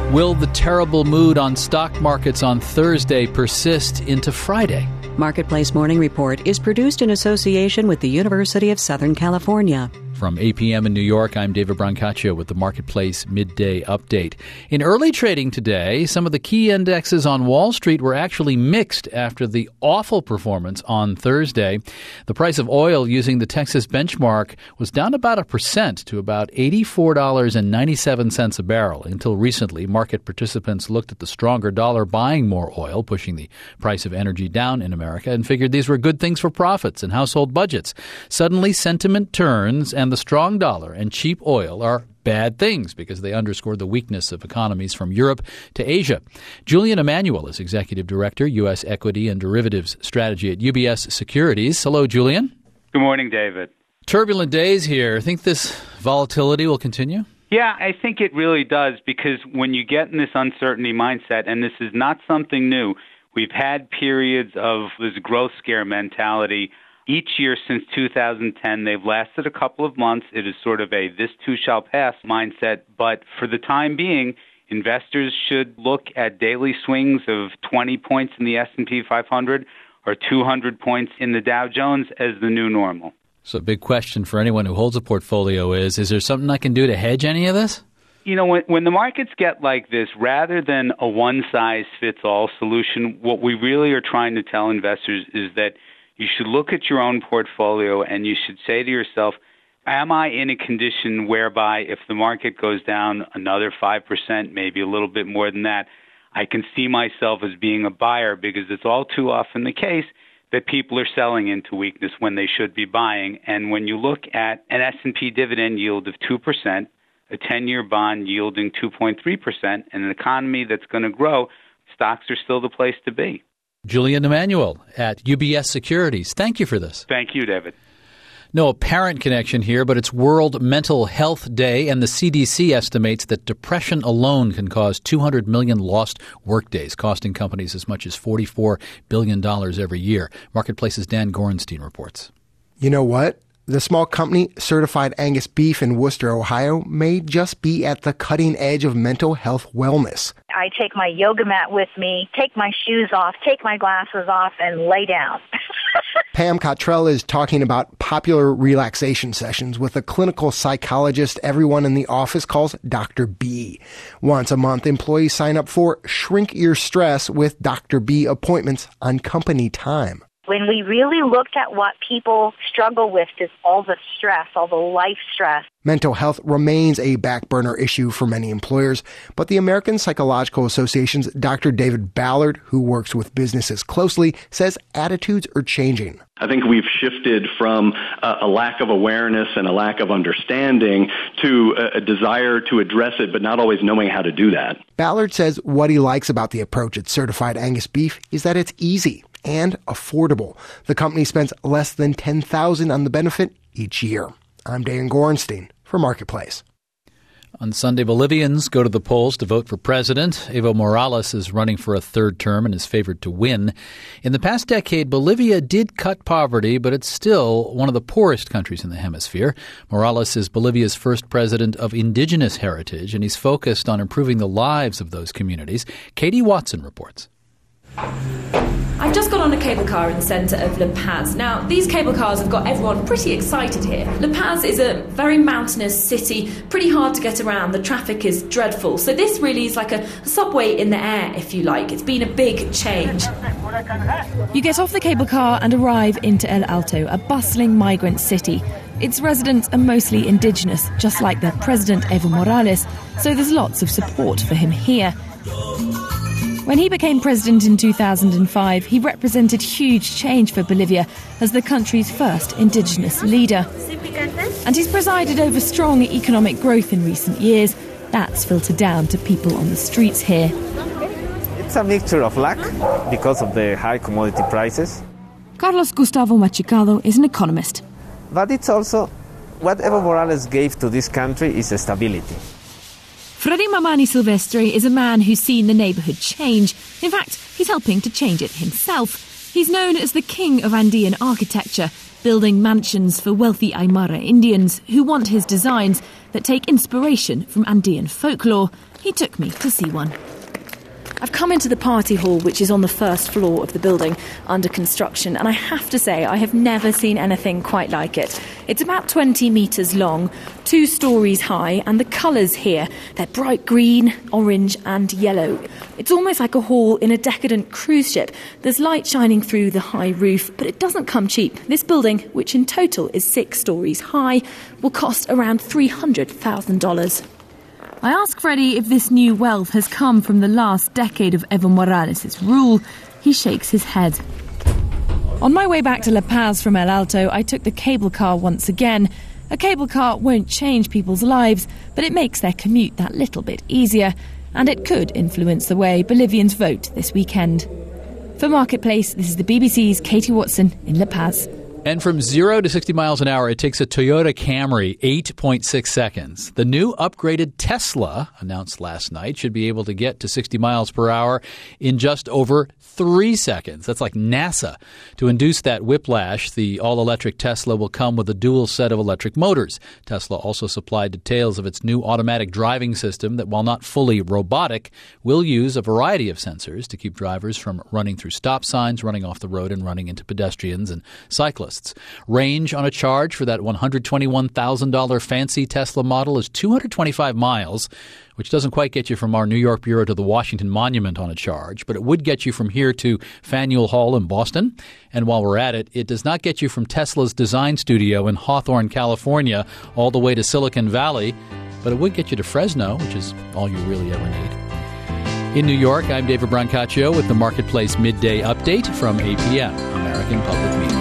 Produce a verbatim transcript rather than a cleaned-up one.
Will the terrible mood on stock markets on Thursday persist into Friday? Marketplace Morning Report is produced in association with the University of Southern California. From eight p.m. in New York, I'm David Brancaccio with the Marketplace Midday Update. In early trading today, some of the key indexes on Wall Street were actually mixed after the awful performance on Thursday. The price of oil using the Texas benchmark was down about a percent to about eighty-four dollars and ninety-seven cents a barrel. Until recently, market participants looked at the stronger dollar buying more oil, pushing the price of energy down in America, and figured these were good things for profits and household budgets. Suddenly, sentiment turns, and the strong dollar and cheap oil are bad things because they underscore the weakness of economies from Europe to Asia. Julian Emanuel is Executive Director, U S Equity and Derivatives Strategy at U B S Securities. Hello, Julian. Good morning, David. Turbulent days here. Think this volatility will continue? Yeah, I think it really does, because when you get in this uncertainty mindset, and this is not something new, we've had periods of this growth scare mentality each year since two thousand ten. They've lasted a couple of months. It is sort of a this too shall pass mindset. But for the time being, investors should look at daily swings of twenty points in the S and P five hundred or two hundred points in the Dow Jones as the new normal. So a big question for anyone who holds a portfolio is, is there something I can do to hedge any of this? You know, when, when the markets get like this, rather than a one-size-fits-all solution, what we really are trying to tell investors is that you should look at your own portfolio and you should say to yourself, am I in a condition whereby if the market goes down another five percent, maybe a little bit more than that, I can see myself as being a buyer, because it's all too often the case that people are selling into weakness when they should be buying. And when you look at an S and P dividend yield of two percent, a ten-year bond yielding two point three percent, and an economy that's going to grow, stocks are still the place to be. Julian Emanuel at U B S Securities. Thank you for this. Thank you, David. No apparent connection here, but it's World Mental Health Day, and the C D C estimates that depression alone can cause two hundred million lost workdays, costing companies as much as forty-four billion dollars every year. Marketplace's Dan Gorenstein reports. You know what? The small company, Certified Angus Beef in Worcester, Ohio, may just be at the cutting edge of mental health wellness. I take my yoga mat with me, take my shoes off, take my glasses off, and lay down. Pam Cottrell is talking about popular relaxation sessions with a clinical psychologist everyone in the office calls Doctor B. Once a month, employees sign up for Shrink Your Stress with Doctor B appointments on company time. When we really looked at what people struggle with, is all the stress, all the life stress. Mental health remains a back burner issue for many employers, but the American Psychological Association's Doctor David Ballard, who works with businesses closely, says attitudes are changing. I think we've shifted from a, a lack of awareness and a lack of understanding to a, a desire to address it, but not always knowing how to do that. Ballard says what he likes about the approach at Certified Angus Beef is that it's easy and affordable. The company spends less than ten thousand dollars on the benefit each year. I'm Dan Gorenstein for Marketplace. On Sunday, Bolivians go to the polls to vote for president. Evo Morales is running for a third term and is favored to win. In the past decade, Bolivia did cut poverty, but it's still one of the poorest countries in the hemisphere. Morales is Bolivia's first president of indigenous heritage, and he's focused on improving the lives of those communities. Katie Watson reports. I've just got on a cable car in the centre of La Paz. Now, these cable cars have got everyone pretty excited here. La Paz is a very mountainous city, pretty hard to get around. The traffic is dreadful. So this really is like a subway in the air, if you like. It's been a big change. You get off the cable car and arrive into El Alto, a bustling migrant city. Its residents are mostly indigenous, just like their president Evo Morales, so there's lots of support for him here. When he became president in two thousand five, he represented huge change for Bolivia as the country's first indigenous leader. And he's presided over strong economic growth in recent years. That's filtered down to people on the streets here. It's a mixture of luck because of the high commodity prices. Carlos Gustavo Machicado is an economist. But it's also what Evo Morales gave to this country is stability. Freddy Mamani Silvestre is a man who's seen the neighbourhood change. In fact, he's helping to change it himself. He's known as the king of Andean architecture. building mansions for wealthy Aymara Indians who want his designs that take inspiration from Andean folklore. He took me to see one. I've come into the party hall, which is on the first floor of the building under construction, and I have to say I have never seen anything quite like it. It's about twenty metres long, two storeys high, and the colours here, they're bright green, orange and yellow. It's almost like a hall in a decadent cruise ship. There's light shining through the high roof, but it doesn't come cheap. This building, which in total is six storeys high, will cost around three hundred thousand dollars. I ask Freddie if this new wealth has come from the last decade of Evo Morales' rule. He shakes his head. On my way back to La Paz from El Alto, I took the cable car once again. A cable car won't change people's lives, but it makes their commute that little bit easier, and it could influence the way Bolivians vote this weekend. For Marketplace, this is the B B C's Katie Watson in La Paz. And from zero to sixty miles an hour, it takes a Toyota Camry eight point six seconds. The new upgraded Tesla, announced last night, should be able to get to sixty miles per hour in just over three seconds. That's like NASA. To induce that whiplash, the all-electric Tesla will come with a dual set of electric motors. Tesla also supplied details of its new automatic driving system that, while not fully robotic, will use a variety of sensors to keep drivers from running through stop signs, running off the road, and running into pedestrians and cyclists. Range on a charge for that one hundred twenty-one thousand dollars fancy Tesla model is two hundred twenty-five miles, which doesn't quite get you from our New York bureau to the Washington Monument on a charge, but it would get you from here to Faneuil Hall in Boston. And while we're at it, it does not get you from Tesla's design studio in Hawthorne, California, all the way to Silicon Valley, but it would get you to Fresno, which is all you really ever need. In New York, I'm David Brancaccio with the Marketplace Midday Update from A P M, American Public Media.